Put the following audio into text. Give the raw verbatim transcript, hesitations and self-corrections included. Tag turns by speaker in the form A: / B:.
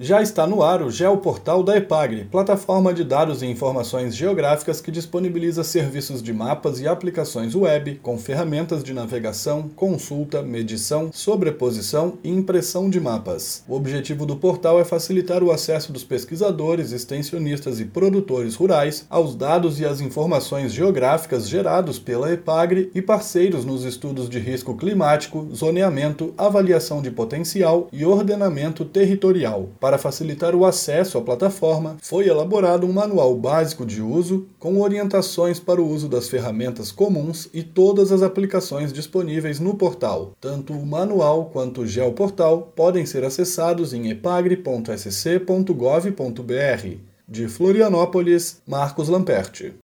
A: Já está no ar o Geoportal da EPAGRE, plataforma de dados e informações geográficas que disponibiliza serviços de mapas e aplicações web, com ferramentas de navegação, consulta, medição, sobreposição e impressão de mapas. O objetivo do portal é facilitar o acesso dos pesquisadores, extensionistas e produtores rurais aos dados e às informações geográficas gerados pela EPAGRE e parceiros nos estudos de risco climático, zoneamento, avaliação de potencial e ordenamento territorial. Para facilitar o acesso à plataforma, foi elaborado um manual básico de uso, com orientações para o uso das ferramentas comuns e todas as aplicações disponíveis no portal. Tanto o manual quanto o Geoportal podem ser acessados em epagre ponto s c ponto gov ponto b r. De Florianópolis, Marcos Lamperti.